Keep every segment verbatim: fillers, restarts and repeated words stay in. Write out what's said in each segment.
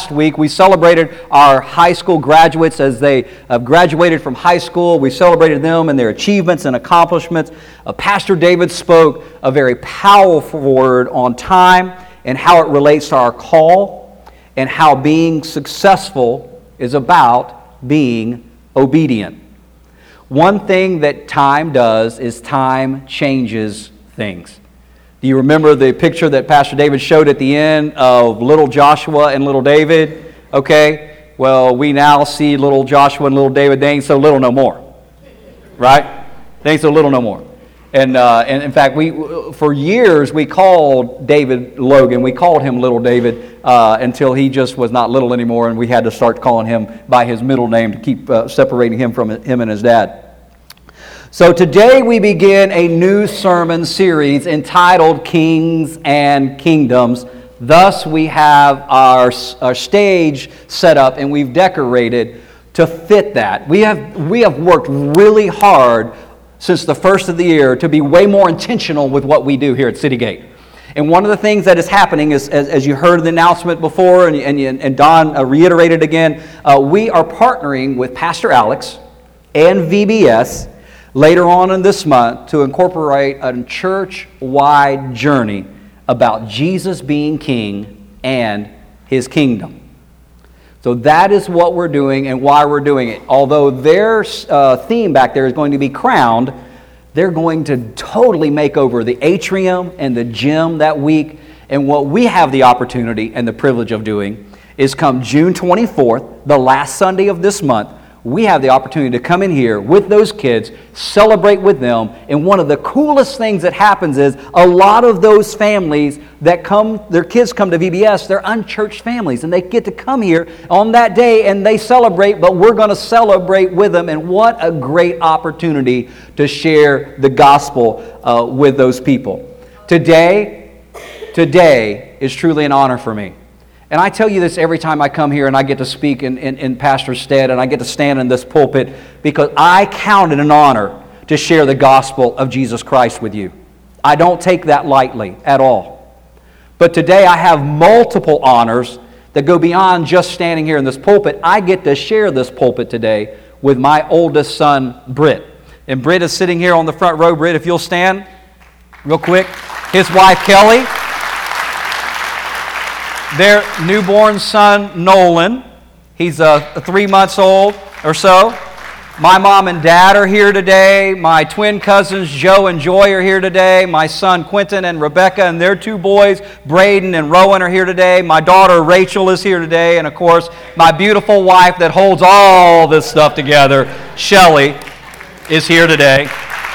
last week. We celebrated our high school graduates as they uh, graduated from high school. We celebrated them and their achievements and accomplishments. Uh, Pastor David spoke a very powerful word on time and how it relates to our call and how being successful is about being obedient. One thing that time does is time changes things. Do you remember the picture that Pastor David showed at the end of little Joshua and little David? Okay, well, we now see little Joshua and little David. They ain't so little no more, right? They ain't so little no more. And uh, and in fact, we for years we called David Logan. We called him Little David uh, until he just was not little anymore, and we had to start calling him by his middle name to keep uh, separating him from him and his dad. So today we begin a new sermon series entitled Kings and Kingdoms. Thus we have our, our stage set up and we've decorated to fit that. We have, we have worked really hard since the first of the year to be way more intentional with what we do here at City Gate. And one of the things that is happening is, as, as you heard the announcement before and, and, and Don uh, reiterated again, uh, we are partnering with Pastor Alex and V B S later on in this month to incorporate a church-wide journey about Jesus being King and His kingdom. So that is what we're doing and why we're doing it. Although their uh, theme back there is going to be crowned, they're going to totally make over the atrium and the gym that week. And what we have the opportunity and the privilege of doing is come June twenty-fourth, the last Sunday of this month, we have the opportunity to come in here with those kids, celebrate with them, and one of the coolest things that happens is a lot of those families that come, their kids come to V B S, they're unchurched families, and they get to come here on that day and they celebrate, but we're going to celebrate with them, and what a great opportunity to share the gospel uh, with those people. Today, today is truly an honor for me. And I tell you this every time I come here and I get to speak in, in, in pastor's stead and I get to stand in this pulpit because I count it an honor to share the gospel of Jesus Christ with you. I don't take that lightly at all. But today I have multiple honors that go beyond just standing here in this pulpit. I get to share this pulpit today with my oldest son, Britt. And Britt is sitting here on the front row. Britt, if you'll stand real quick. His wife, Kelly. Their newborn son, Nolan. He's uh, three months old or so. My mom and dad are here today. My twin cousins, Joe and Joy, are here today. My son, Quentin and Rebecca, and their two boys, Braden and Rowan, are here today. My daughter, Rachel, is here today. And, of course, my beautiful wife that holds all this stuff together, Shelly, is here today.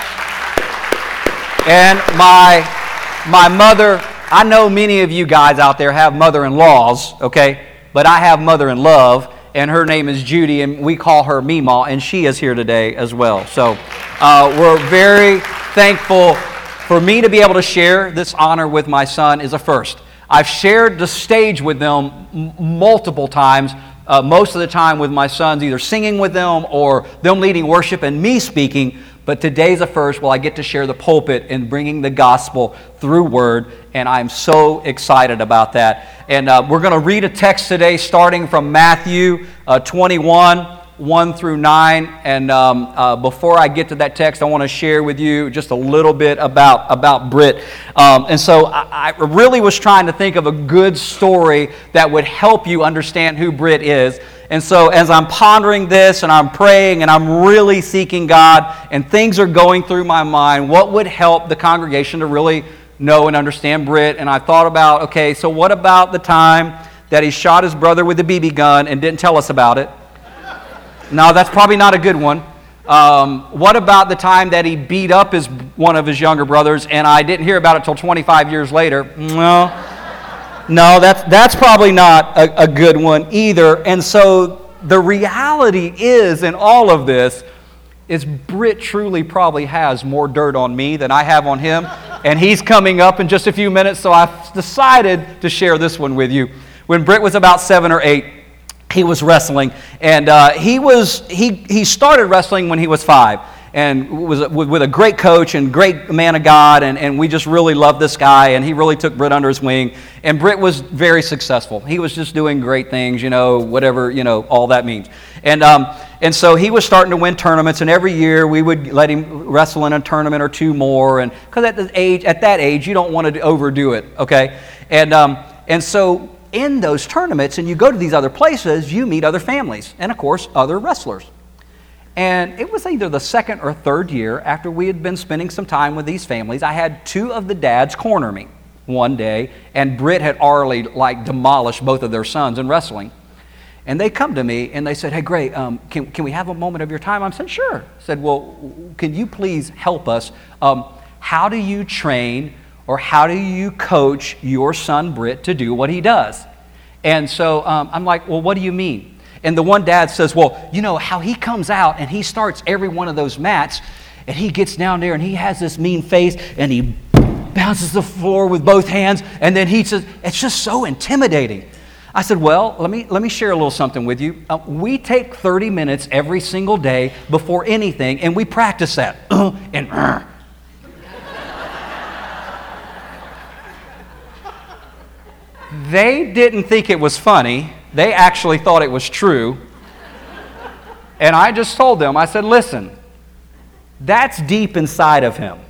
And my, my mother... I know many of you guys out there have mother-in-laws, okay? But I have mother-in-love, and her name is Judy, and we call her Meemaw, and she is here today as well. So uh, we're very thankful for me to be able to share this honor with my son is a first. I've shared the stage with them m- multiple times, uh, most of the time with my sons, either singing with them or them leading worship and me speaking. But today's a first. Well, I get to share the pulpit and bringing the gospel through word, and I'm so excited about that. And uh, we're going to read a text today starting from Matthew uh, twenty-one, one through nine. And um, uh, before I get to that text, I want to share with you just a little bit about, about Britt. Um, and so I, I really was trying to think of a good story that would help you understand who Britt is. And so as I'm pondering this and I'm praying and I'm really seeking God and things are going through my mind, what would help the congregation to really know and understand Britt? And I thought about, okay, so what about the time that he shot his brother with a B B gun and didn't tell us about it? No, that's probably not a good one. Um, what about the time that he beat up his one of his younger brothers and I didn't hear about it until twenty-five years later? No. No, that's that's probably not a, a good one either. And so the reality is in all of this is Britt truly probably has more dirt on me than I have on him. And he's coming up in just a few minutes, so I've decided to share this one with you. When Britt was about seven or eight, he was wrestling. And uh, he was he he started wrestling when he was five. and was a, with a great coach and great man of God, and, and we just really loved this guy, and he really took Britt under his wing. And Britt was very successful. He was just doing great things, you know, whatever, you know, all that means. And um, and so he was starting to win tournaments, and every year we would let him wrestle in a tournament or two more, and because at the age, at that age, you don't want to overdo it, okay? And um, and so in those tournaments, and you go to these other places, you meet other families, and of course, other wrestlers. And it was either the second or third year after we had been spending some time with these families, I had two of the dads corner me one day, and Britt had already like demolished both of their sons in wrestling. And they come to me and they said, "Hey, Gray, um, can, can we have a moment of your time?" I said, "Sure." I said, "Well, can you please help us? Um, how do you train or how do you coach your son Britt to do what he does?" And so um, I'm like, "Well, what do you mean?" And the one dad says, "Well, you know how he comes out and he starts every one of those mats and he gets down there and he has this mean face and he bounces the floor with both hands, and then he says, it's just so intimidating." I said, "Well, let me let me share a little something with you. Uh, we take thirty minutes every single day before anything, and we practice that." and uh. They didn't think it was funny. They actually thought it was true. And I just told them, I said, "Listen, that's deep inside of him.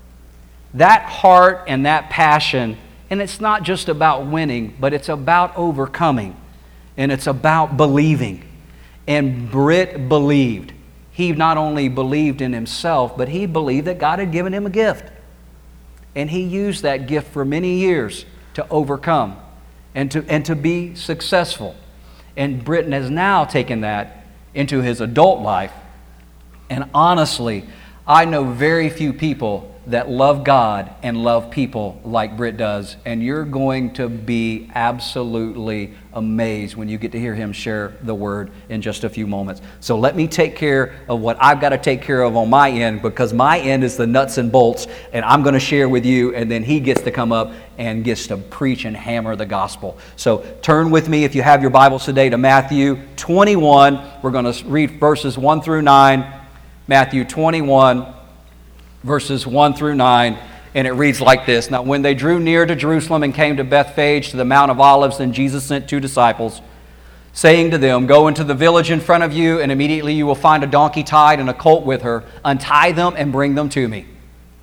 That heart and that passion, and it's not just about winning, but it's about overcoming, and it's about believing." And Britt believed. He not only believed in himself, but he believed that God had given him a gift. And he used that gift for many years to overcome and to, and to be successful. And Britton has now taken that into his adult life. And honestly, I know very few people that love God and love people like Britt does, and you're going to be absolutely amazed when you get to hear him share the word in just a few moments. So let me take care of what I've got to take care of on my end, because my end is the nuts and bolts, and I'm going to share with you, and then he gets to come up and gets to preach and hammer the gospel. So turn with me, if you have your Bibles today, to Matthew twenty-one. We're going to read verses one through nine. Matthew twenty-one. Verses one through nine, and it reads like this. "Now when they drew near to Jerusalem and came to Bethphage, to the Mount of Olives, then Jesus sent two disciples, saying to them, 'Go into the village in front of you, and immediately you will find a donkey tied and a colt with her. Untie them and bring them to me.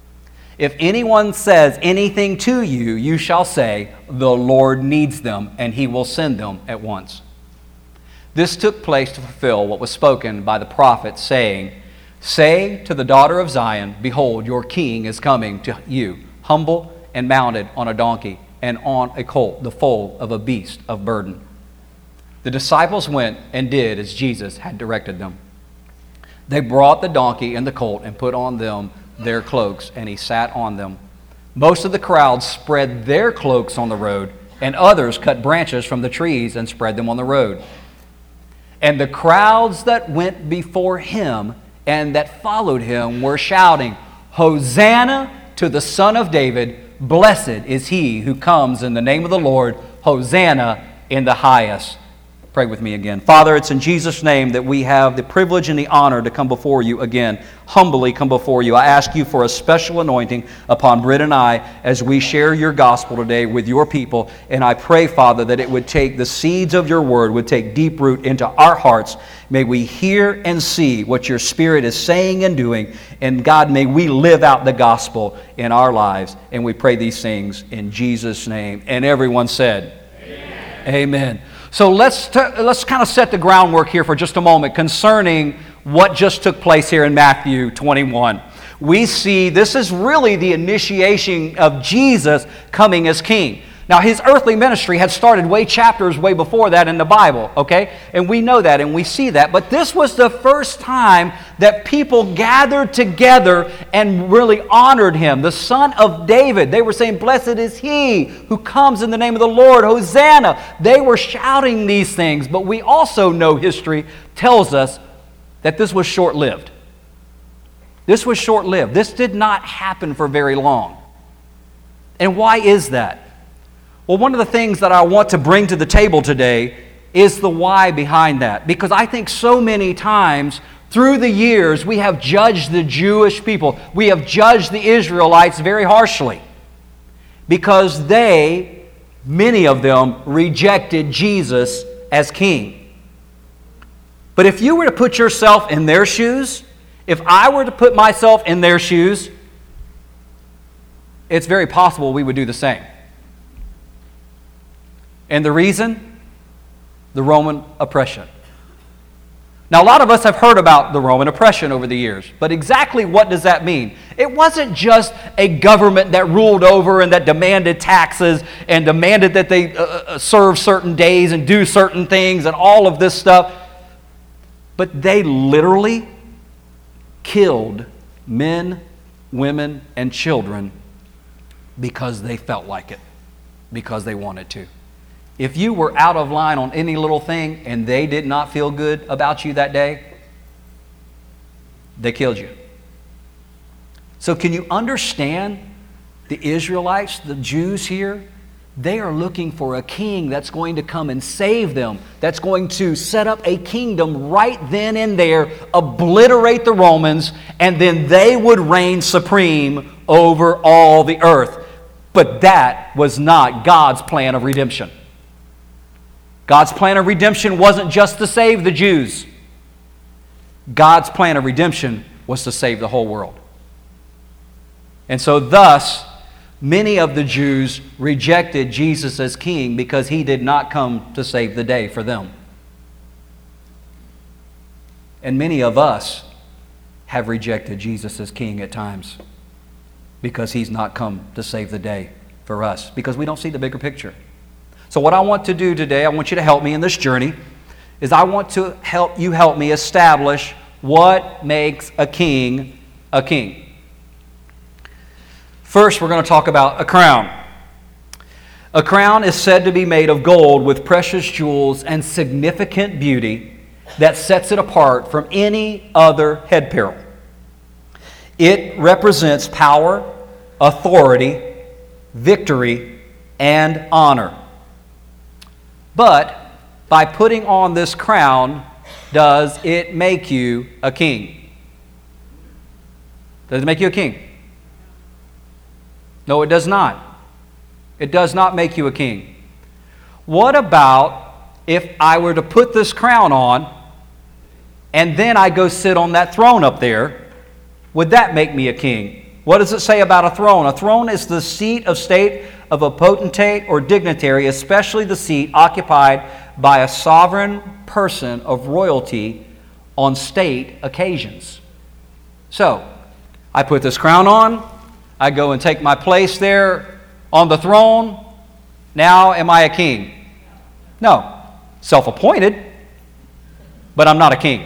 If anyone says anything to you, you shall say, the Lord needs them, and he will send them at once.' This took place to fulfill what was spoken by the prophet, saying, 'Say to the daughter of Zion, behold, your king is coming to you, humble and mounted on a donkey, and on a colt, the foal of a beast of burden.' The disciples went and did as Jesus had directed them. They brought the donkey and the colt and put on them their cloaks, and he sat on them. Most of the crowd spread their cloaks on the road, and others cut branches from the trees and spread them on the road. And the crowds that went before him and that followed him were shouting, 'Hosanna to the Son of David! Blessed is he who comes in the name of the Lord! Hosanna in the highest!'" Pray with me again. Father, it's in Jesus' name that we have the privilege and the honor to come before you again, humbly come before you. I ask you for a special anointing upon Britt and I as we share your gospel today with your people. And I pray, Father, that it would take the seeds of your word, would take deep root into our hearts. May we hear and see what your Spirit is saying and doing. And God, may we live out the gospel in our lives. And we pray these things in Jesus' name. And everyone said, Amen. Amen. So let's t- let's kind of set the groundwork here for just a moment concerning what just took place here in Matthew twenty-one. We see this is really the initiation of Jesus coming as king. Now, his earthly ministry had started way chapters way before that in the Bible, okay? And we know that and we see that. But this was the first time that people gathered together and really honored him, the Son of David. They were saying, "Blessed is he who comes in the name of the Lord, Hosanna." They were shouting these things, but we also know history tells us that this was short-lived. This was short-lived. This did not happen for very long. And why is that? Well, one of the things that I want to bring to the table today is the why behind that. Because I think so many times Through the years, we have judged the Jewish people. We have judged the Israelites very harshly because they, many of them, rejected Jesus as king. But if you were to put yourself in their shoes, if I were to put myself in their shoes, it's very possible we would do the same. And the reason? The Roman oppression. Now, a lot of us have heard about the Roman oppression over the years, but exactly what does that mean? It wasn't just a government that ruled over and that demanded taxes and demanded that they uh, serve certain days and do certain things and all of this stuff, but they literally killed men, women, and children because they felt like it, because they wanted to. If you were out of line on any little thing and they did not feel good about you that day, they killed you. So can you understand the Israelites, the Jews here? They are looking for a king that's going to come and save them, that's going to set up a kingdom right then and there, obliterate the Romans, and then they would reign supreme over all the earth. But that was not God's plan of redemption. God's plan of redemption wasn't just to save the Jews. God's plan of redemption was to save the whole world. And so thus, many of the Jews rejected Jesus as king because he did not come to save the day for them. And many of us have rejected Jesus as king at times because he's not come to save the day for us, because we don't see the bigger picture. So what I want to do today, I want you to help me in this journey, is I want to help you help me establish what makes a king a king. First, we're going to talk about a crown. A crown is said to be made of gold with precious jewels and significant beauty that sets it apart from any other head apparel. It represents power, authority, victory, and honor. But by putting on this crown, does it make you a king? Does it make you a king? No, it does not. It does not make you a king. What about if I were to put this crown on and then I go sit on that throne up there? Would that make me a king? What does it say about a throne? A throne is the seat of state of a potentate or dignitary, especially the seat occupied by a sovereign person of royalty on state occasions. So, I put this crown on, I go and take my place there on the throne. Now, am I a king? No. Self-appointed, but I'm not a king.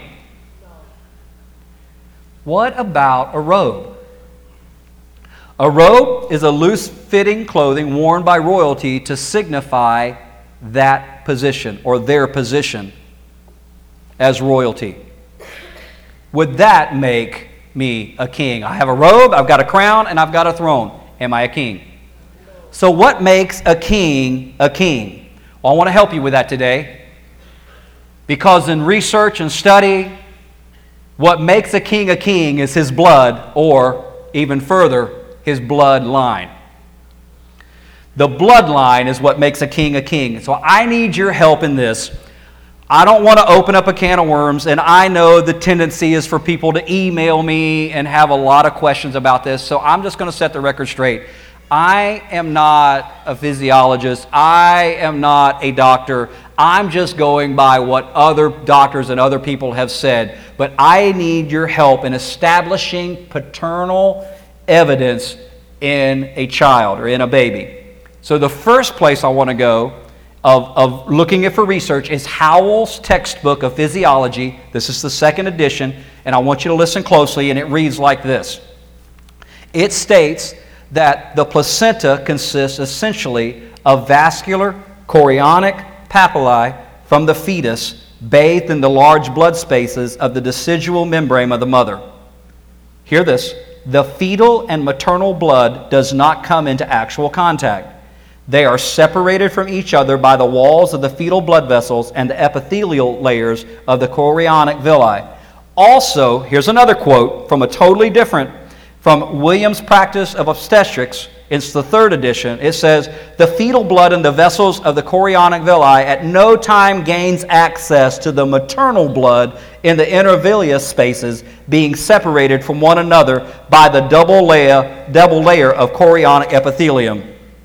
What about a robe? A robe is a loose-fitting clothing worn by royalty to signify that position or their position as royalty. Would that make me a king? I have a robe, I've got a crown, and I've got a throne. Am I a king? So what makes a king a king? Well, I want to help you with that today, because in research and study, what makes a king a king is his blood, or even further, his bloodline. The bloodline is what makes a king a king. So I need your help in this. I don't want to open up a can of worms, and I know the tendency is for people to email me and have a lot of questions about this, so I'm just going to set the record straight. I am not a physiologist. I am not a doctor. I'm just going by what other doctors and other people have said. But I need your help in establishing paternal evidence in a child or in a baby. So the first place I want to go of, of looking at for research is Howell's textbook of physiology. This is the second edition, and I want you to listen closely, and it reads like this. It states that the placenta consists essentially of vascular chorionic papillae from the fetus bathed in the large blood spaces of the decidual membrane of the mother. Hear this. The fetal and maternal blood does not come into actual contact. They are separated from each other by the walls of the fetal blood vessels and the epithelial layers of the chorionic villi. Also, here's another quote from a totally different, from Williams' Practice of Obstetrics. It's the third edition. It says, the fetal blood in the vessels of the chorionic villi at no time gains access to the maternal blood in the intervillous spaces, being separated from one another by the double layer, double layer of chorionic epithelium.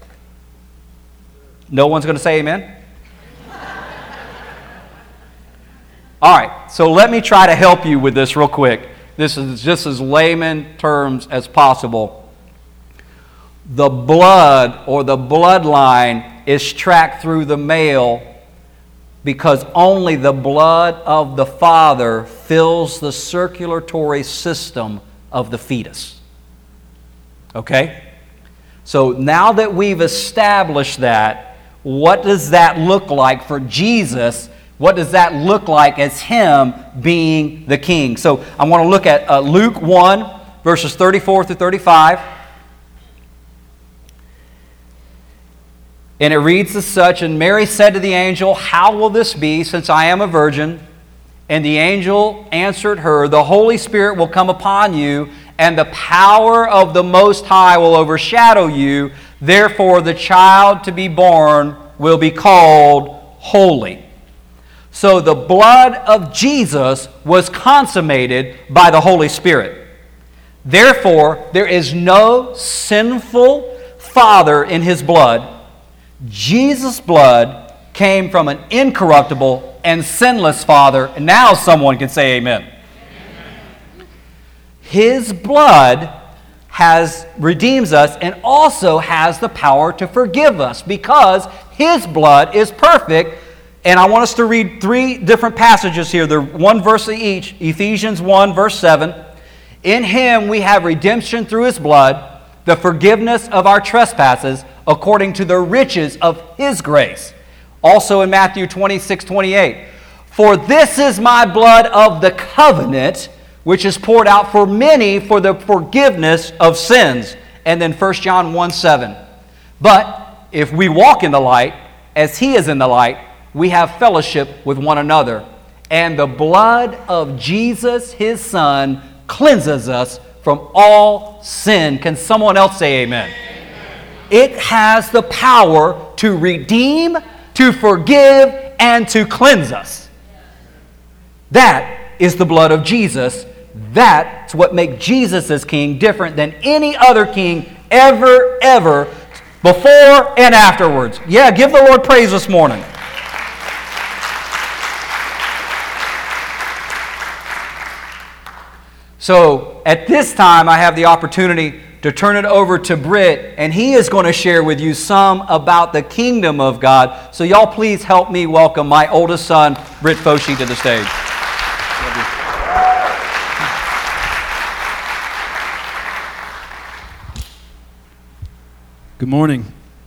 No one's going to say amen? All right, so let me try to help you with this real quick. This is just as layman terms as possible. The blood or the bloodline is tracked through the male because only the blood of the father fills the circulatory system of the fetus. Okay? So now that we've established that, what does that look like for Jesus? What does that look like as Him being the King? So I want to look at uh, Luke one, verses thirty-four through thirty-five. And it reads as such, and Mary said to the angel, how will this be, since I am a virgin? And the angel answered her, the Holy Spirit will come upon you, and the power of the Most High will overshadow you. Therefore, the child to be born will be called holy. So the blood of Jesus was consummated by the Holy Spirit. Therefore, there is no sinful father in His blood. Jesus' blood came from an incorruptible and sinless Father. And now someone can say amen. Amen. His blood has redeems us and also has the power to forgive us because His blood is perfect. And I want us to read three different passages here. They're one verse each. Ephesians one, verse seven. In Him we have redemption through His blood, the forgiveness of our trespasses, according to the riches of His grace. Also in Matthew twenty-six, twenty-eight. For this is my blood of the covenant, which is poured out for many for the forgiveness of sins. And then First John one, seven. But if we walk in the light, as He is in the light, we have fellowship with one another. And the blood of Jesus, His Son, cleanses us from all sin. Can someone else say amen? It has the power to redeem, to forgive, and to cleanse us. That is the blood of Jesus. That's what makes Jesus as King different than any other king ever, ever, before and afterwards. Yeah, give the Lord praise this morning. So at this time, I have the opportunity to turn it over to Britt, and he is going to share with you some about the kingdom of God. So y'all please help me welcome my oldest son, Britt Foshi, to the stage. Good morning.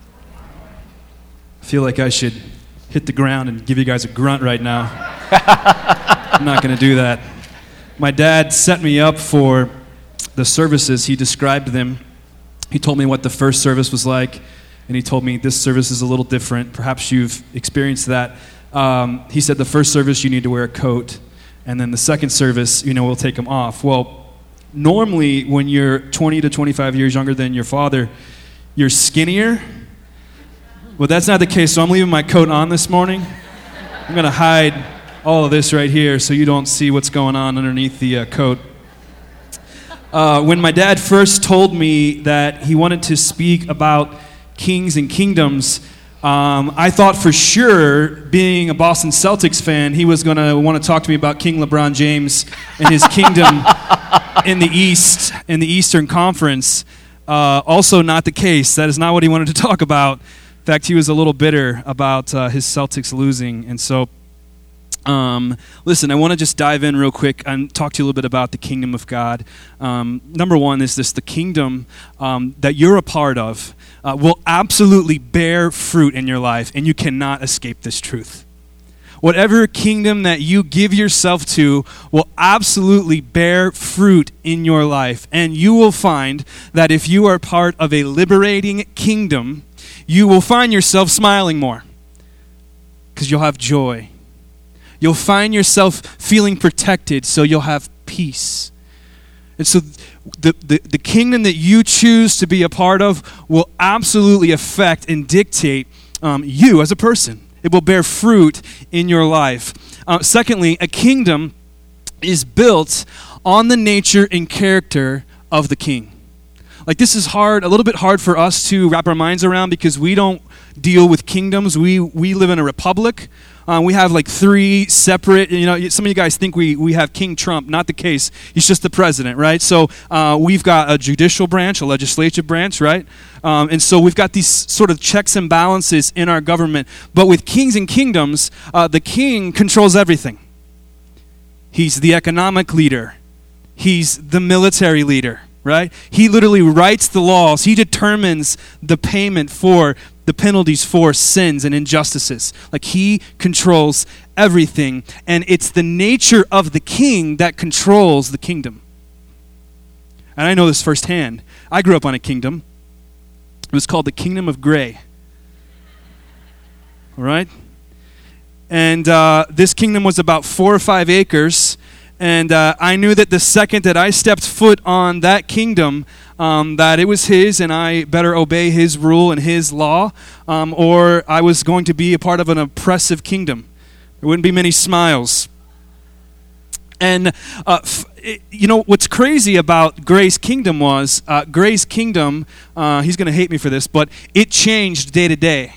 I feel like I should hit the ground and give you guys a grunt right now. I'm not going to do that. My dad set me up for the services. He described them. He told me what the first service was like, and he told me this service is a little different. Perhaps you've experienced that. Um, he said the first service you need to wear a coat, and then the second service, you know, we'll take them off. Well, normally when you're twenty to twenty-five years younger than your father, you're skinnier. Well, that's not the case, so I'm leaving my coat on this morning. I'm going to hide all of this right here so you don't see what's going on underneath the uh, coat. Uh, when my dad first told me that he wanted to speak about kings and kingdoms, um, I thought for sure, being a Boston Celtics fan, he was going to want to talk to me about King LeBron James and his kingdom in the East, in the Eastern Conference. Uh, also not the case. That is not what he wanted to talk about. In fact, he was a little bitter about uh, his Celtics losing. And so, um, listen, I want to just dive in real quick and talk to you a little bit about the kingdom of God. Um, number one is this: the kingdom um, that you're a part of uh, will absolutely bear fruit in your life, and you cannot escape this truth. Whatever kingdom that you give yourself to will absolutely bear fruit in your life. And you will find that if you are part of a liberating kingdom, you will find yourself smiling more because you'll have joy. You'll find yourself feeling protected, so you'll have peace. And so the, the, the kingdom that you choose to be a part of will absolutely affect and dictate um, you as a person. It will bear fruit in your life. Uh, secondly, a kingdom is built on the nature and character of the king. Like, this is hard, a little bit hard for us to wrap our minds around because we don't deal with kingdoms. We we live in a republic. Uh, we have like three separate, you know, some of you guys think we, we have King Trump. Not the case. He's just the president, right? So uh, we've got a judicial branch, a legislative branch, right? Um, and so we've got these sort of checks and balances in our government. But with kings and kingdoms, uh, the king controls everything. He's the economic leader. He's the military leader, right? He literally writes the laws. He determines the payment for the penalties for sins and injustices. Like, he controls everything. And it's the nature of the king that controls the kingdom. And I know this firsthand. I grew up on a kingdom. It was called the Kingdom of Gray. All right? And uh, this kingdom was about four or five acres. And uh, I knew that the second that I stepped foot on that kingdom, um, that it was his, and I better obey his rule and his law, um, or I was going to be a part of an oppressive kingdom. There wouldn't be many smiles. And, uh, f- it, you know, what's crazy about Gray's kingdom was, uh, Gray's kingdom, uh, he's going to hate me for this, but it changed day to day.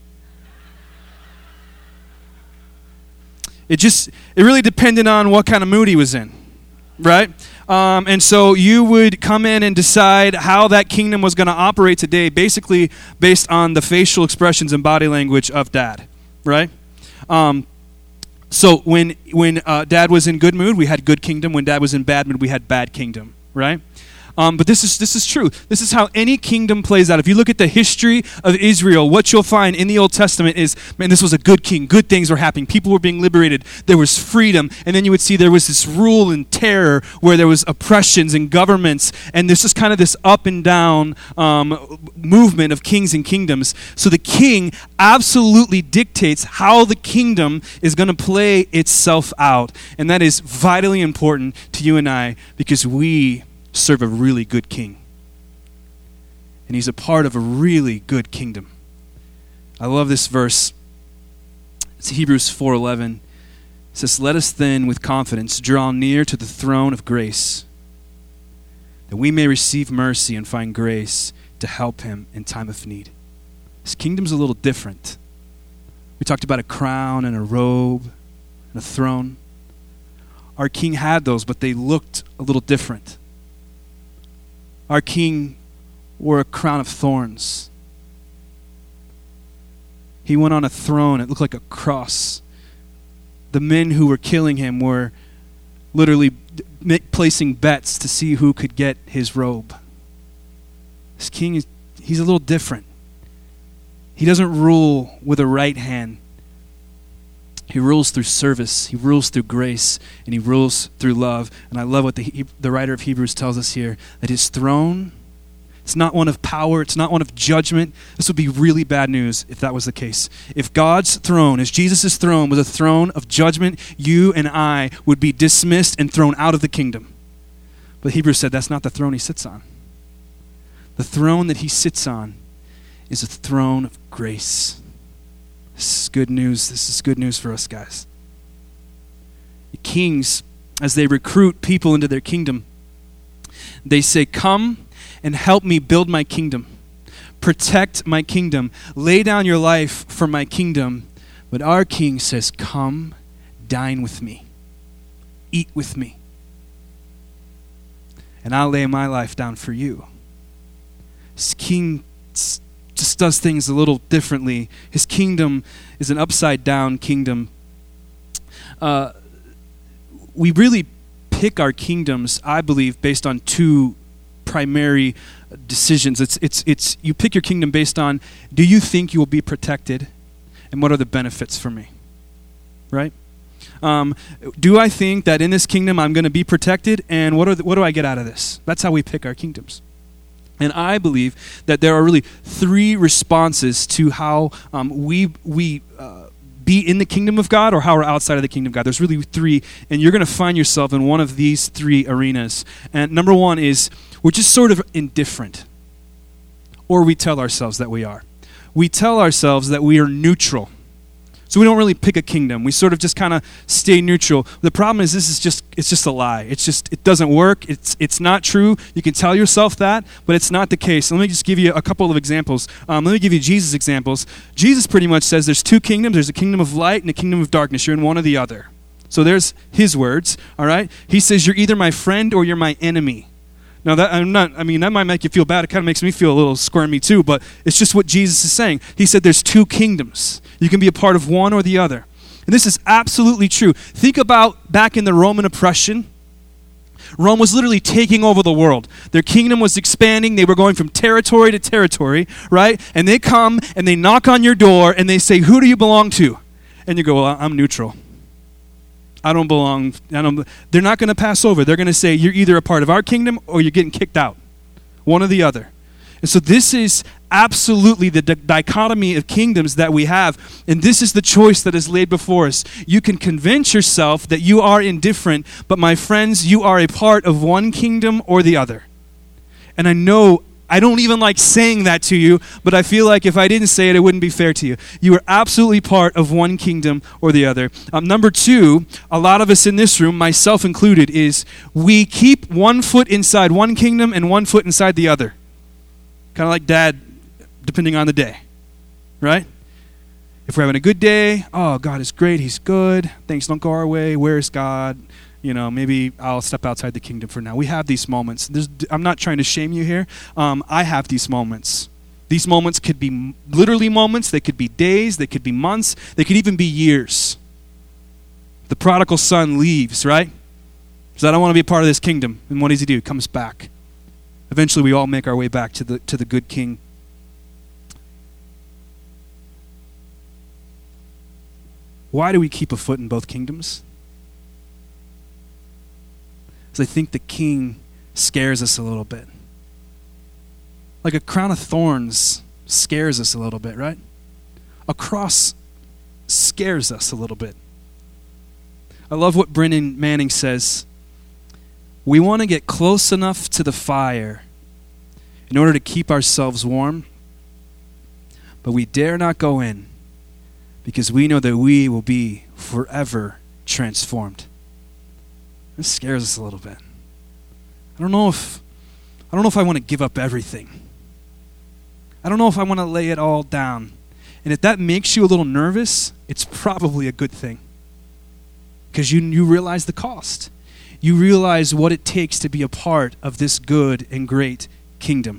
It just, it really depended on what kind of mood he was in, right? Um, and so you would come in and decide how that kingdom was going to operate today, basically based on the facial expressions and body language of Dad, right? Um, so when when uh, Dad was in good mood, we had good kingdom. When Dad was in bad mood, we had bad kingdom, right? Um, but this is this is true. This is how any kingdom plays out. If you look at the history of Israel, what you'll find in the Old Testament is, man, this was a good king. Good things were happening. People were being liberated. There was freedom. And then you would see there was this rule and terror where there was oppressions and governments. And this is kind of this up and down um, movement of kings and kingdoms. So the king absolutely dictates how the kingdom is going to play itself out. And that is vitally important to you and I because we serve a really good king. And he's a part of a really good kingdom. I love this verse. It's Hebrews four eleven. It says, "Let us then with confidence draw near to the throne of grace, that we may receive mercy and find grace to help him in time of need." This kingdom's a little different. We talked about a crown and a robe and a throne. Our king had those, but they looked a little different. Our king wore a crown of thorns. He went on a throne. It looked like a cross. The men who were killing him were literally placing bets to see who could get his robe. This king, is he's a little different. He doesn't rule with a right hand. He rules through service, he rules through grace, and he rules through love. And I love what the, the writer of Hebrews tells us here, that his throne, it's not one of power, it's not one of judgment. This would be really bad news if that was the case. If God's throne, as Jesus' throne, was a throne of judgment, you and I would be dismissed and thrown out of the kingdom. But Hebrews said that's not the throne he sits on. The throne that he sits on is a throne of grace. This is good news. This is good news for us, guys. The kings, as they recruit people into their kingdom, they say, "Come and help me build my kingdom. Protect my kingdom. Lay down your life for my kingdom." But our king says, "Come, dine with me. Eat with me. And I'll lay my life down for you." This king just does things a little differently. His kingdom is an upside-down kingdom. Uh, we really pick our kingdoms, I believe, based on two primary decisions. It's it's it's you pick your kingdom based on, do you think you will be protected, and what are the benefits for me, right? Um, do I think that in this kingdom I'm going to be protected, and what are the, what do I get out of this? That's how we pick our kingdoms. And I believe that there are really three responses to how um, we we uh, be in the kingdom of God or how we're outside of the kingdom of God. There's really three, and you're going to find yourself in one of these three arenas. And number one is we're just sort of indifferent, or we tell ourselves that we are. We tell ourselves that we are neutral. So we don't really pick a kingdom. We sort of just kind of stay neutral. The problem is this is just, it's just a lie. It's just, it doesn't work. It's it's not true. You can tell yourself that, but it's not the case. Let me just give you a couple of examples. Um, let me give you Jesus examples. Jesus pretty much says there's two kingdoms. There's a kingdom of light and a kingdom of darkness. You're in one or the other. So there's his words, all right? He says you're either my friend or you're my enemy. Now, that I'm not, I mean, that might make you feel bad. It kind of makes me feel a little squirmy too, but it's just what Jesus is saying. He said there's two kingdoms. You can be a part of one or the other. And this is absolutely true. Think about back in the Roman oppression. Rome was literally taking over the world. Their kingdom was expanding. They were going from territory to territory, right? And they come and they knock on your door and they say, who do you belong to? And you go, well, I'm neutral. I don't belong. I don't, they're not going to pass over. They're going to say, you're either a part of our kingdom or you're getting kicked out. One or the other. And so this is absolutely the di- dichotomy of kingdoms that we have. And this is the choice that is laid before us. You can convince yourself that you are indifferent, but my friends, you are a part of one kingdom or the other. And I know I don't even like saying that to you, but I feel like if I didn't say it, it wouldn't be fair to you. You are absolutely part of one kingdom or the other. Um, number two, a lot of us in this room, myself included, is we keep one foot inside one kingdom and one foot inside the other. Kind of like dad, depending on the day, right? If we're having a good day, oh, God is great, he's good, things don't go our way, where's God? You know, maybe I'll step outside the kingdom for now. We have these moments. There's, I'm not trying to shame you here. Um, I have these moments. These moments could be m- literally moments. They could be days. They could be months. They could even be years. The prodigal son leaves, right? Because I don't want to be a part of this kingdom. And what does he do? He comes back. Eventually, we all make our way back to the to the good king. Why do we keep a foot in both kingdoms? Because I think the king scares us a little bit. Like a crown of thorns scares us a little bit, right? A cross scares us a little bit. I love what Brennan Manning says. We want to get close enough to the fire in order to keep ourselves warm, but we dare not go in because we know that we will be forever transformed. It scares us a little bit. I don't know if I don't know if I want to give up everything. I don't know if I want to lay it all down. And if that makes you a little nervous, it's probably a good thing. Because you you realize the cost. You realize what it takes to be a part of this good and great kingdom.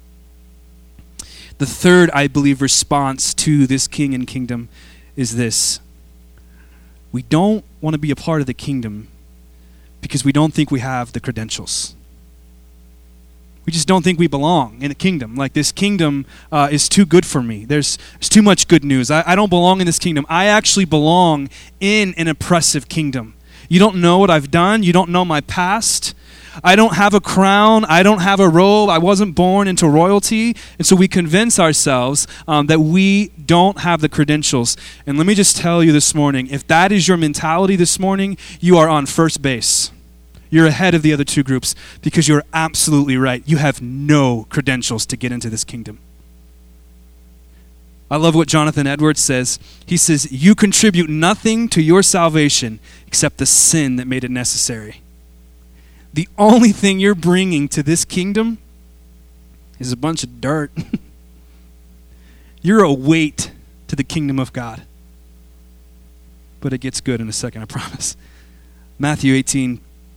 The third, I believe, response to this king and kingdom is this. We don't want to be a part of the kingdom because we don't think we have the credentials. We just don't think we belong in a kingdom. Like this kingdom uh, is too good for me. There's, there's too much good news. I, I don't belong in this kingdom. I actually belong in an oppressive kingdom. You don't know what I've done. You don't know my past. I don't have a crown. I don't have a robe. I wasn't born into royalty. And so we convince ourselves um, that we don't have the credentials. And let me just tell you this morning, if that is your mentality this morning, you are on first base. You're ahead of the other two groups because you're absolutely right. You have no credentials to get into this kingdom. I love what Jonathan Edwards says. He says, you contribute nothing to your salvation except the sin that made it necessary. The only thing you're bringing to this kingdom is a bunch of dirt. You're a weight to the kingdom of God. But it gets good in a second, I promise. Matthew eighteen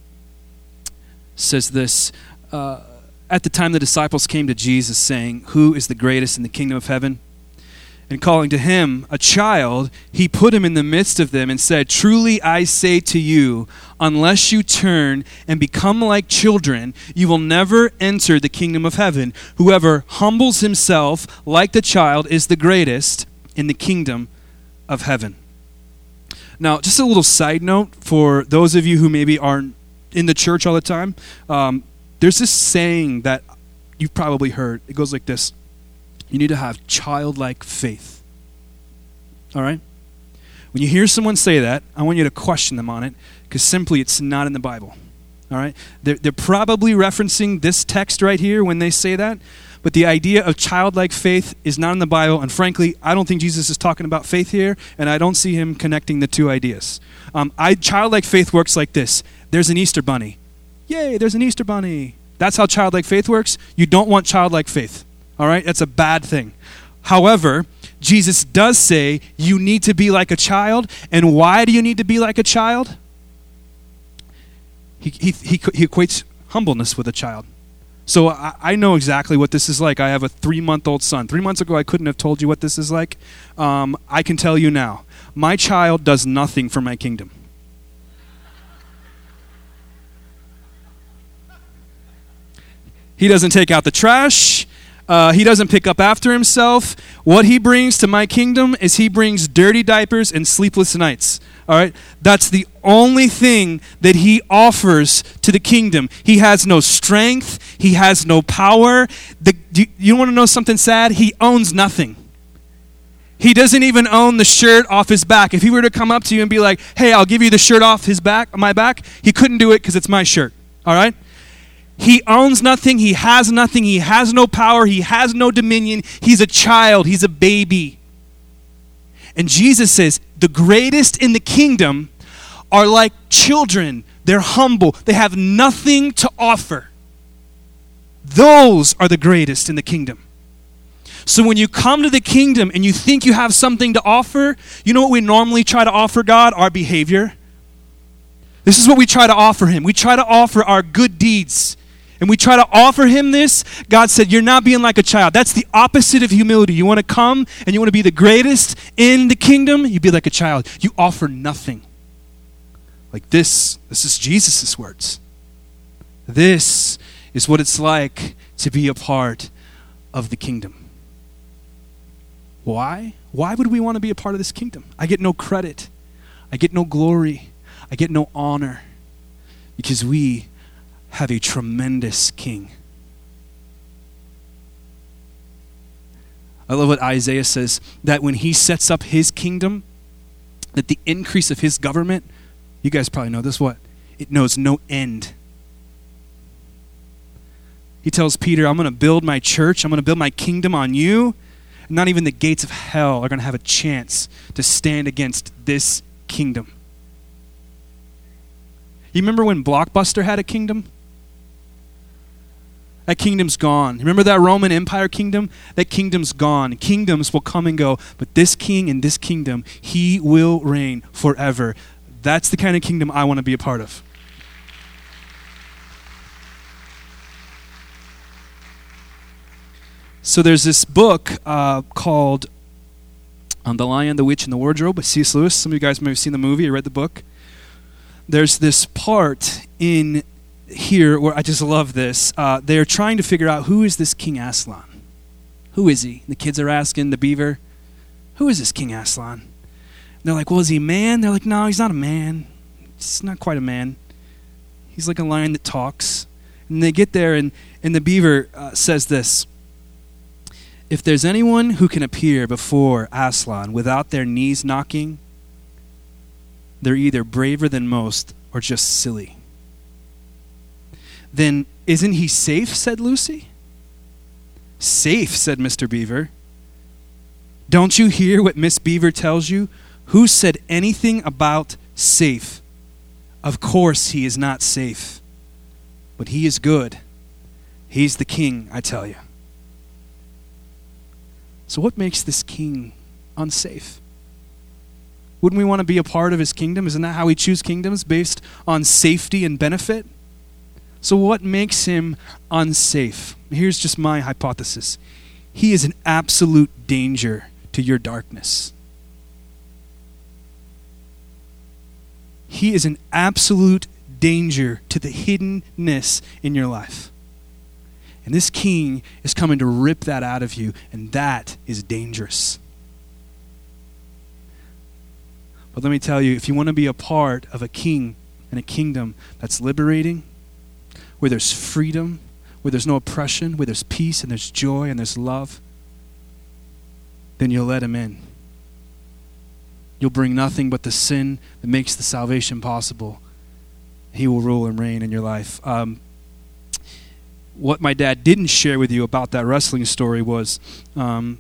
says this, uh, at the time the disciples came to Jesus saying, who is the greatest in the kingdom of heaven? And calling to him a child, he put him in the midst of them and said, truly I say to you, unless you turn and become like children, you will never enter the kingdom of heaven. Whoever humbles himself like the child is the greatest in the kingdom of heaven. Now, just a little side note for those of you who maybe aren't in the church all the time. Um, there's this saying that you've probably heard. It goes like this. You need to have childlike faith. All right? When you hear someone say that, I want you to question them on it, because simply it's not in the Bible. All right? They're, they're probably referencing this text right here when they say that, but the idea of childlike faith is not in the Bible, and frankly, I don't think Jesus is talking about faith here, and I don't see him connecting the two ideas. Um, I, childlike faith works like this. There's an Easter bunny. Yay, there's an Easter bunny. That's how childlike faith works. You don't want childlike faith. All right? That's a bad thing. However, Jesus does say you need to be like a child, and why do you need to be like a child? He, he, he, he equates humbleness with a child. So I, I know exactly what this is like. I have a three-month-old son. Three months ago, I couldn't have told you what this is like. Um, I can tell you now. My child does nothing for my kingdom. He doesn't take out the trash. Uh, he doesn't pick up after himself. What he brings to my kingdom is he brings dirty diapers and sleepless nights. All right? That's the only thing that he offers to the kingdom. He has no strength. He has no power. The, you, you want to know something sad? He owns nothing. He doesn't even own the shirt off his back. If he were to come up to you and be like, hey, I'll give you the shirt off his back, my back, he couldn't do it because it's my shirt. All right? He owns nothing. He has nothing. He has no power. He has no dominion. He's a child. He's a baby. And Jesus says, the greatest in the kingdom are like children. They're humble. They have nothing to offer. Those are the greatest in the kingdom. So when you come to the kingdom and you think you have something to offer, you know what we normally try to offer God? Our behavior. This is what we try to offer him. We try to offer our good deeds. And we try to offer him this. God said, you're not being like a child. That's the opposite of humility. You want to come and you want to be the greatest in the kingdom, you be like a child. You offer nothing. Like this, this is Jesus' words. This is what it's like to be a part of the kingdom. Why? Why would we want to be a part of this kingdom? I get no credit. I get no glory. I get no honor. Because we have a tremendous king. I love what Isaiah says, that when he sets up his kingdom, that the increase of his government, you guys probably know this, what? It knows no end. He tells Peter, I'm going to build my church, I'm going to build my kingdom on you. Not even the gates of hell are going to have a chance to stand against this kingdom. You remember when Blockbuster had a kingdom? That kingdom's gone. Remember that Roman Empire kingdom? That kingdom's gone. Kingdoms will come and go, but this king in this kingdom, he will reign forever. That's the kind of kingdom I want to be a part of. So there's this book uh, called um, The Lion, the Witch, and the Wardrobe by C S Lewis. Some of you guys may have seen the movie or read the book. There's this part in here where I just love this. Uh, they're trying to figure out, who is this King Aslan? Who is he? The kids are asking the beaver, who is this King Aslan? And they're like, well, is he a man? They're like, no, he's not a man. He's not quite a man. He's like a lion that talks. And they get there, and, and the beaver uh, says this: if there's anyone who can appear before Aslan without their knees knocking, they're either braver than most or just silly. Then isn't he safe, said Lucy. Safe, said Mister Beaver. Don't you hear what Miss Beaver tells you? Who said anything about safe? Of course he is not safe. But he is good. He's the king, I tell you. So what makes this king unsafe? Wouldn't we want to be a part of his kingdom? Isn't that how we choose kingdoms, based on safety and benefit? So what makes him unsafe? Here's just my hypothesis. He is an absolute danger to your darkness. He is an absolute danger to the hiddenness in your life. And this king is coming to rip that out of you, and that is dangerous. But let me tell you, if you want to be a part of a king and a kingdom that's liberating, where there's freedom, where there's no oppression, where there's peace and there's joy and there's love, then you'll let him in. You'll bring nothing but the sin that makes the salvation possible. He will rule and reign in your life. Um, what my dad didn't share with you about that wrestling story was um,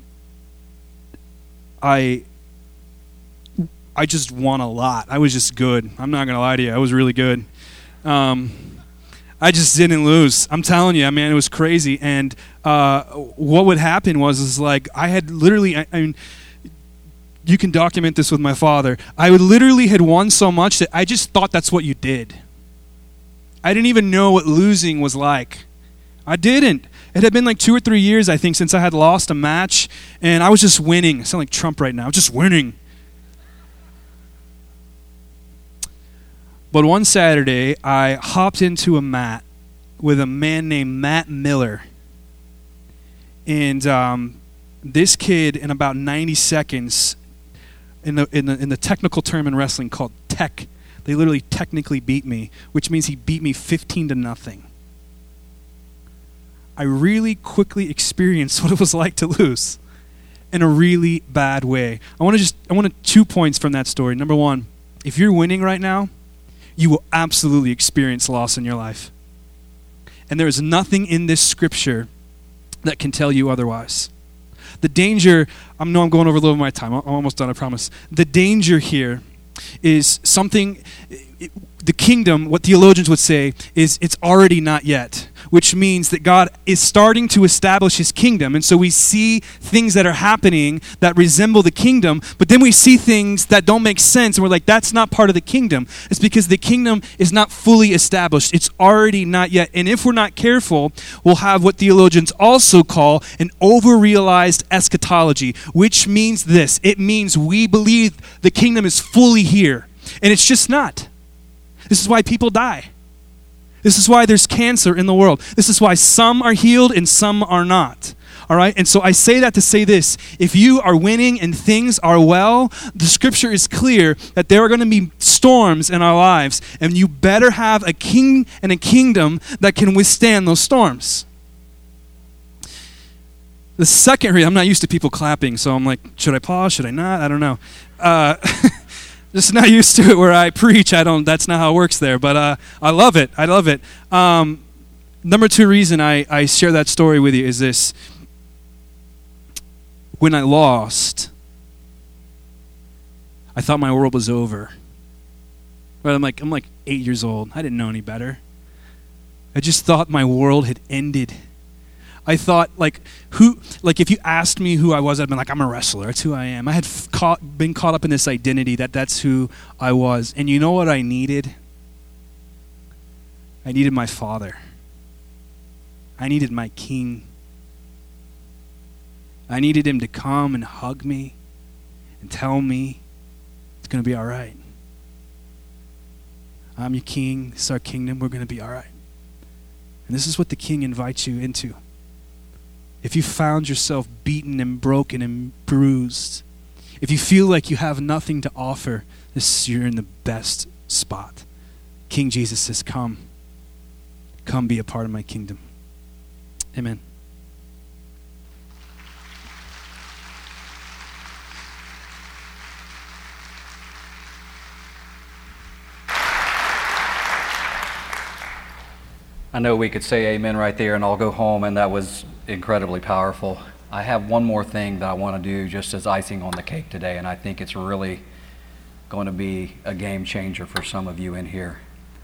I I just won a lot. I was just good. I'm not going to lie to you. I was really good. Um, I just didn't lose. I'm telling you, man, it was crazy. And uh, what would happen was, is like, I had literally, I, I mean, you can document this with my father. I would literally had won so much that I just thought that's what you did. I didn't even know what losing was like. I didn't. It had been like two or three years, I think, since I had lost a match, and I was just winning. I sound like Trump right now. Just winning. But one Saturday, I hopped into a mat with a man named Matt Miller. And um, this kid, in about ninety seconds, in the, in the in the technical term in wrestling called tech, they literally technically beat me, which means he beat me fifteen to nothing. I really quickly experienced what it was like to lose in a really bad way. I want to just, I want to two points from that story. Number one, if you're winning right now, you will absolutely experience loss in your life. And there is nothing in this scripture that can tell you otherwise. The danger, I know I'm going over a little of my time. I'm almost done, I promise. The danger here is something, it, the kingdom, what theologians would say, is it's already not yet, which means that God is starting to establish his kingdom. And so we see things that are happening that resemble the kingdom, but then we see things that don't make sense, and we're like, that's not part of the kingdom. It's because the kingdom is not fully established. It's already not yet. And if we're not careful, we'll have what theologians also call an over-realized eschatology, which means this. It means we believe the kingdom is fully here, and it's just not. This is why people die. This is why there's cancer in the world. This is why some are healed and some are not. All right? And so I say that to say this. If you are winning and things are well, the scripture is clear that there are going to be storms in our lives, and you better have a king and a kingdom that can withstand those storms. The second reason, I'm not used to people clapping, so I'm like, should I pause? Should I not? I don't know. Uh, just not used to it where I preach. I don't, that's not how it works there. But uh, I love it. I love it. Um, number two reason I, I share that story with you is this. When I lost, I thought my world was over. But I'm like, I'm like eight years old. I didn't know any better. I just thought my world had ended. I thought, like, who, like, if you asked me who I was, I'd been like, I'm a wrestler. That's who I am. I had f- caught, been caught up in this identity that that's who I was. And you know what I needed? I needed my father. I needed my king. I needed him to come and hug me and tell me it's going to be all right. I'm your king. This is our kingdom. We're going to be all right. And this is what the king invites you into. If you found yourself beaten and broken and bruised, if you feel like you have nothing to offer, this you're in the best spot. King Jesus says, come. Come be a part of my kingdom. Amen. I know we could say amen right there and I'll go home, and that was incredibly powerful. I have one more thing that I want to do just as icing on the cake today, and I think it's really going to be a game changer for some of you in here.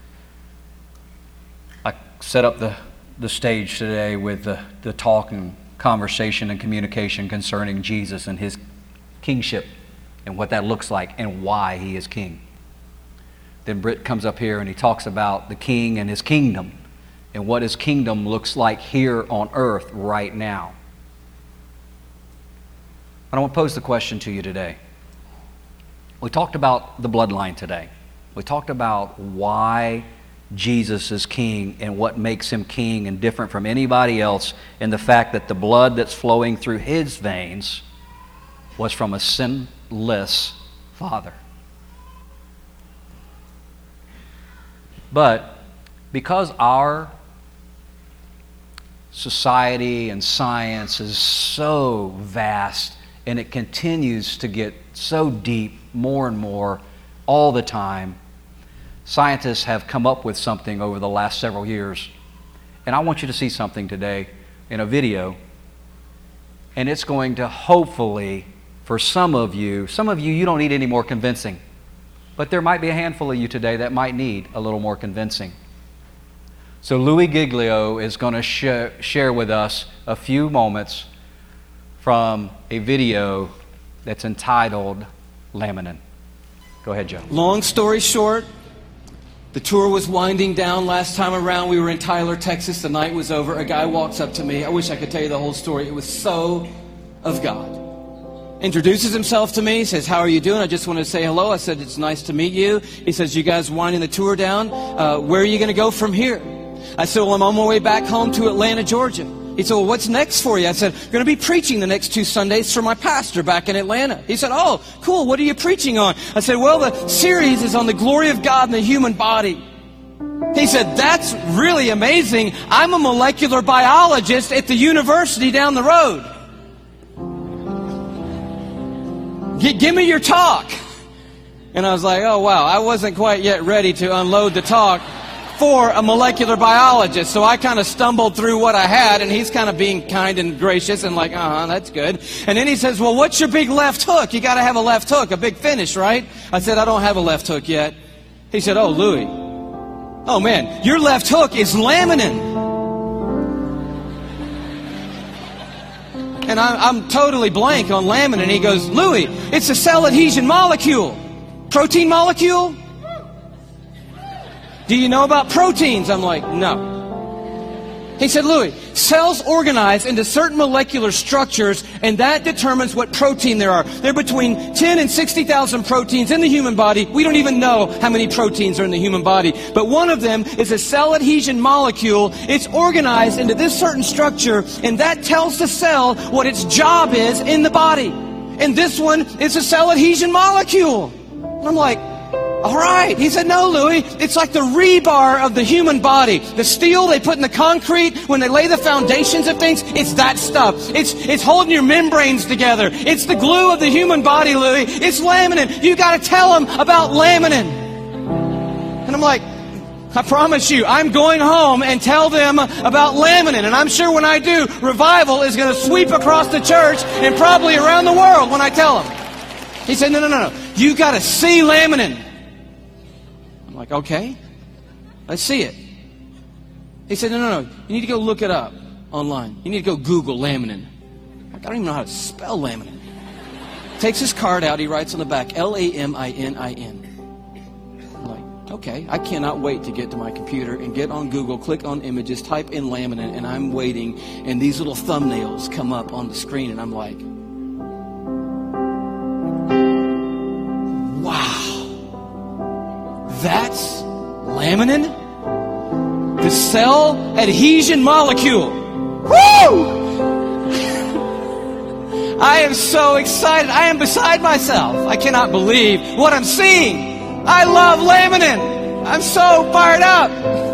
I set up the, the stage today with the, the talk and conversation and communication concerning Jesus and his kingship and what that looks like and why he is king. Then Britt comes up here and he talks about the king and his kingdom, and what his kingdom looks like here on earth right now. But I want to pose the question to you today. We talked about the bloodline today. We talked about why Jesus is king and what makes him king and different from anybody else, and the fact that the blood that's flowing through his veins was from a sinless Father. But because our society and science is so vast and it continues to get so deep more and more all the time. Scientists have come up with something over the last several years. And I want you to see something today in a video. And it's going to hopefully, for some of you, some of you, you don't need any more convincing. But there might be a handful of you today that might need a little more convincing. So Louis Giglio is going to sh- share with us a few moments from a video that's entitled Laminin. Go ahead, Joe. Long story short, the tour was winding down last time around. We were in Tyler, Texas. The night was over. A guy walks up to me. I wish I could tell you the whole story. It was so of God. Introduces himself to me, says, how are you doing? I just wanted to say hello. I said, it's nice to meet you. He says, you guys winding the tour down? Uh, where are you going to go from here? I said, well, I'm on my way back home to Atlanta, Georgia. He said, well, what's next for you? I said, I'm going to be preaching the next two Sundays for my pastor back in Atlanta. He said, oh, cool. What are you preaching on? I said, well, the series is on the glory of God in the human body. He said, that's really amazing. I'm a molecular biologist at the university down the road. G- give me your talk. And I was like, oh, wow. I wasn't quite yet ready to unload the talk for a molecular biologist. So I kind of stumbled through what I had, and he's kind of being kind and gracious and like, uh-huh, that's good. And then he says, well, what's your big left hook? You got to have a left hook, a big finish, right? I said, I don't have a left hook yet. He said, oh, Louis. Oh, man, your left hook is laminin. And I'm, I'm totally blank on laminin. He goes, Louis, it's a cell adhesion molecule. Protein molecule? Do you know about proteins? I'm like, no. He said, Louis, cells organize into certain molecular structures, and that determines what protein there are. There are between ten and sixty thousand proteins in the human body. We don't even know how many proteins are in the human body. But one of them is a cell adhesion molecule. It's organized into this certain structure, and that tells the cell what its job is in the body. And this one is a cell adhesion molecule. And I'm like, all right. He said, no, Louis, it's like the rebar of the human body. The steel they put in the concrete when they lay the foundations of things, it's that stuff. It's it's holding your membranes together. It's the glue of the human body, Louis. It's laminin. You got to tell them about laminin. And I'm like, I promise you, I'm going home and tell them about laminin. And I'm sure when I do, revival is going to sweep across the church and probably around the world when I tell them. He said, no, no, no, no. You got to see laminin. I'm like, okay, let's see it. He said, no, no, no. You need to go look it up online. You need to go Google laminin. Like, I don't even know how to spell laminin. Takes his card out. He writes on the back, L A M I N I N. I'm like, okay, I cannot wait to get to my computer and get on Google, click on images, type in laminin, and I'm waiting, and these little thumbnails come up on the screen, and I'm like, wow. That's laminin? The cell adhesion molecule. Woo! I am so excited. I am beside myself. I cannot believe what I'm seeing. I love laminin. I'm so fired up.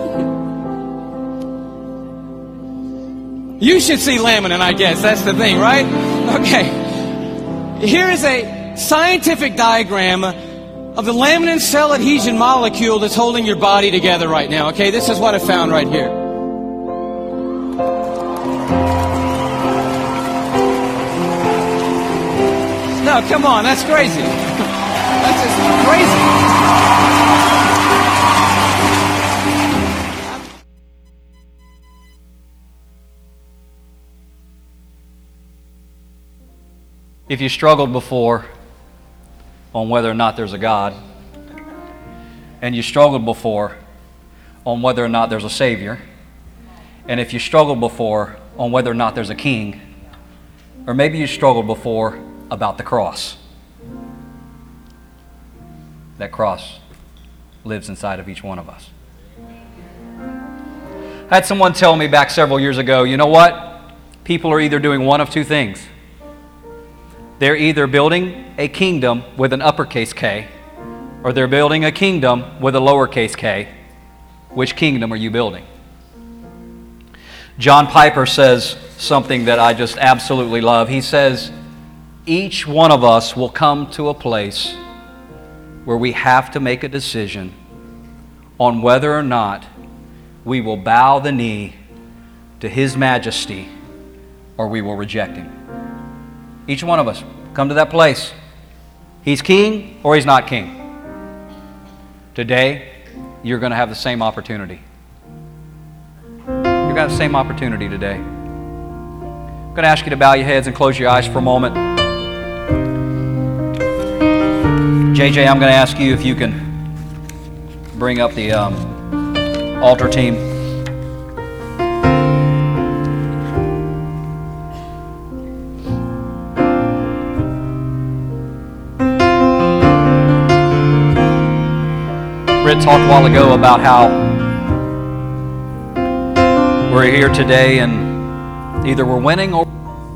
You should see laminin, I guess. That's the thing, right? Okay. Here is a scientific diagram of the laminin cell adhesion molecule that's holding your body together right now. Okay, this is what I found right here. No, come on, that's crazy. That's just crazy. If you struggled before on whether or not there's a God, and you struggled before on whether or not there's a Savior, and if you struggled before on whether or not there's a King, or maybe you struggled before about the cross, that cross lives inside of each one of us. I had someone tell me back several years ago, you know what? People are either doing one of two things. They're either building a kingdom with an uppercase K, or they're building a kingdom with a lowercase k. Which kingdom are you building? John Piper says something that I just absolutely love. He says, each one of us will come to a place where we have to make a decision on whether or not we will bow the knee to His majesty or we will reject Him. Each one of us come to that place. He's king or He's not king. Today, you're going to have the same opportunity. You've got the same opportunity today. I'm going to ask you to bow your heads and close your eyes for a moment. J J, I'm going to ask you if you can bring up the um, altar team. Britt talked a while ago about how we're here today and either we're winning or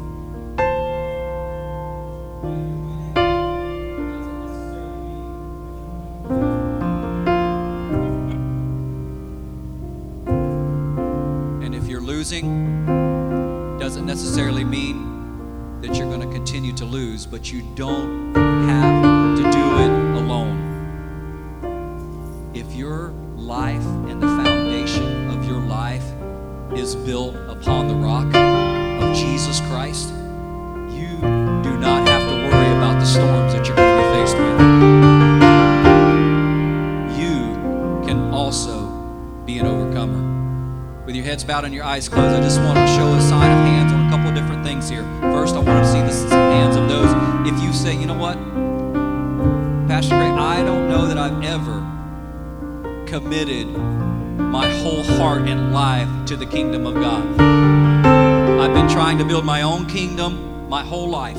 and if you're losing, doesn't necessarily mean that you're going to continue to lose, but you don't have to do it alone. If your life and the foundation of your life is built upon the rock of Jesus Christ, you do not have to worry about the storms that you're going to be faced with. You can also be an overcomer. With your heads bowed and your eyes closed, I just want to show a sign of hands on a couple of different things here. First, I want to see the hands of those. If you say, you know what, Pastor Greg, I don't know that I've ever committed my whole heart and life to the kingdom of God. I've been trying to build my own kingdom my whole life.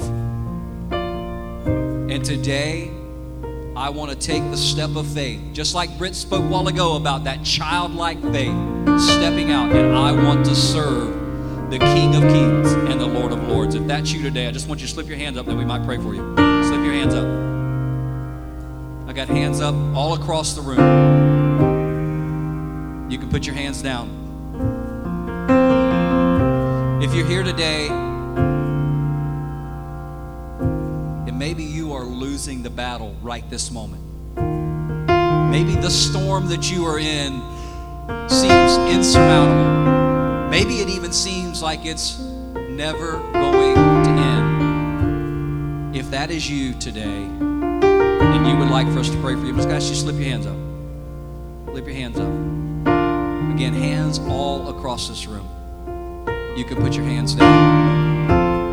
And today, I want to take the step of faith. Just like Britt spoke a while ago about that childlike faith, stepping out, and I want to serve the King of Kings and the Lord of Lords. If that's you today, I just want you to slip your hands up, then we might pray for you. Slip your hands up. I got hands up all across the room. You can put your hands down. If you're here today, and maybe you are losing the battle right this moment. Maybe the storm that you are in seems insurmountable. Maybe it even seems like it's never going to end. If that is you today, and you would like for us to pray for you, I'm just going to ask you to slip your hands up. Slip your hands up. Again, hands all across this room. You can put your hands down.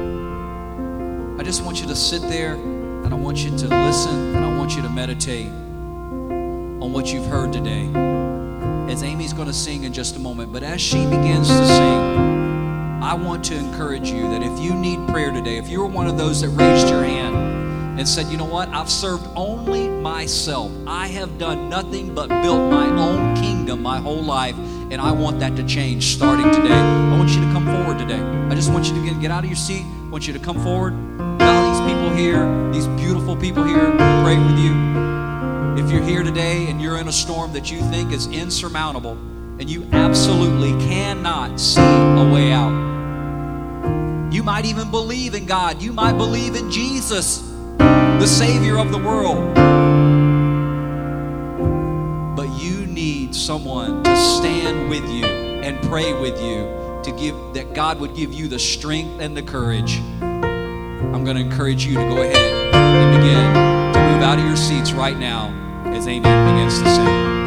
I just want you to sit there, and I want you to listen, and I want you to meditate on what you've heard today. As Amy's going to sing in just a moment, but as she begins to sing, I want to encourage you that if you need prayer today, if you're one of those that raised your hand and said, you know what, I've served only myself. I have done nothing but built my own kingdom my whole life, and I want that to change starting today. I want you to come forward today. I just want you to get, get out of your seat. I want you to come forward. All these people here, these beautiful people here, will pray with you. If you're here today and you're in a storm that you think is insurmountable and you absolutely cannot see a way out, you might even believe in God. You might believe in Jesus, the Savior of the world. But you need someone to stand with you and pray with you to give, that God would give you the strength and the courage. I'm going to encourage you to go ahead and begin to move out of your seats right now as Amy begins to sing.